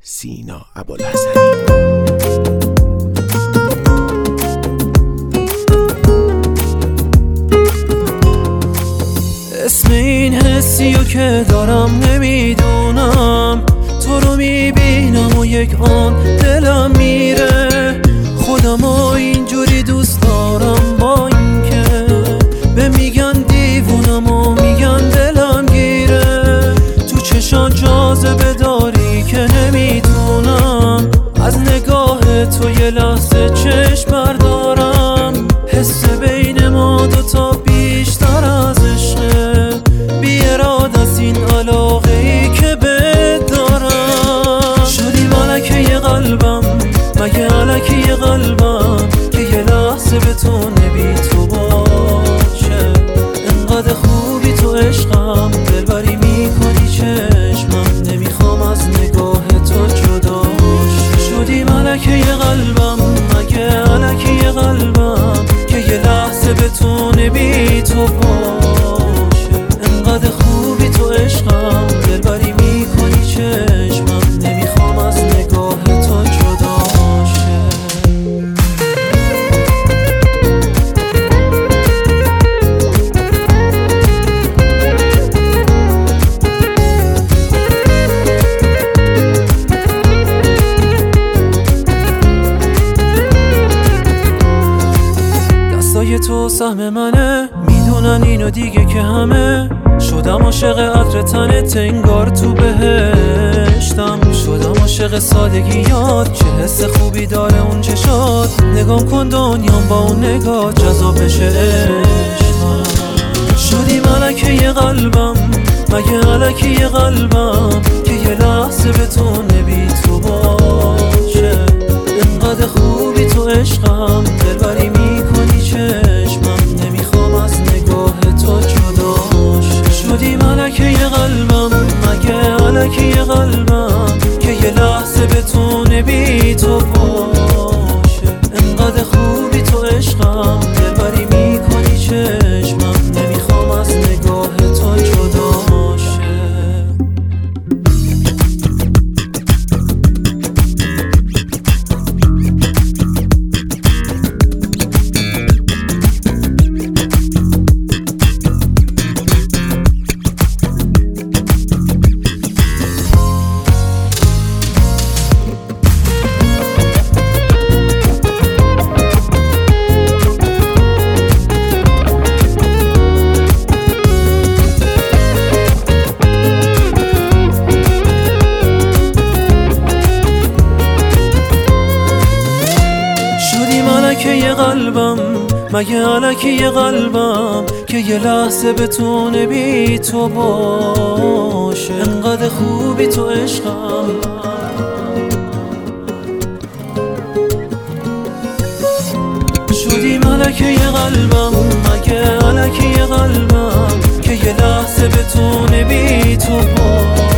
سینا ابوالحسنی. اسم این حسیو که دارم نمیدونم، تو رو میبینم و یک آن دلم میره. خودمو اینجوری دوست دارم با این که به میگن دیوونم و میگن دلم گیره. تو چشان جاذبه داری که نمیتونم از نگاه تو یه لحظه چشم بردارم. حس بین ما دوتا بیشتر از عشقه، بی اراده از این علاقه ای که بهت دارم. شدی ملکه قلبم، مگه علکی قلبم که یه لحظه بتونه بی تو باشه. انقدر خوبی تو عشقم، دلبری میکنی چشمم، نمیخوام از نگاه تو جدا شه. شدی ملکه قلبم، مگه علکی قلبم که یه لحظه بتونه بی تو باشه. انقدر خوبی تو عشقم، دلبری میکنی چشمم، نمیخوام از نگاه تو جدا شه. دستای تو سهم منه، میدونن اینو دیگه که همه. شدم عاشق عطر تنت، انگار تو بهشتم. شدم عاشق سادگیات، چه حس خوبی داره اون چشات. نگام کن دنیام با اون نگاه، جذاب بشه عشقم. شدی ملکه قلبم، مگه علکی قلبم که یه لحظه بتونه بی تو باشه. انقدر خوبی تو عشقم، دلبری میکنی چشمم، نمیخوام از نگاه تو جدا شه. شدی ملکه قلبم، مگه علکی قلبم که یه لحظه بتونه بی تو باشه. انقدر خوبی تو عشقم، دلبری میکنی چشمم، نمیخوام از نگاه تو جدا شه. ملکه قلبم، مگه علکی قلبم که یه لحظه بتونه بی تو باشه. انقدر خوبی تو عشقم، شدی ملکه قلبم، مگه علکی قلبم که یه لحظه بتونه بی تو باشه.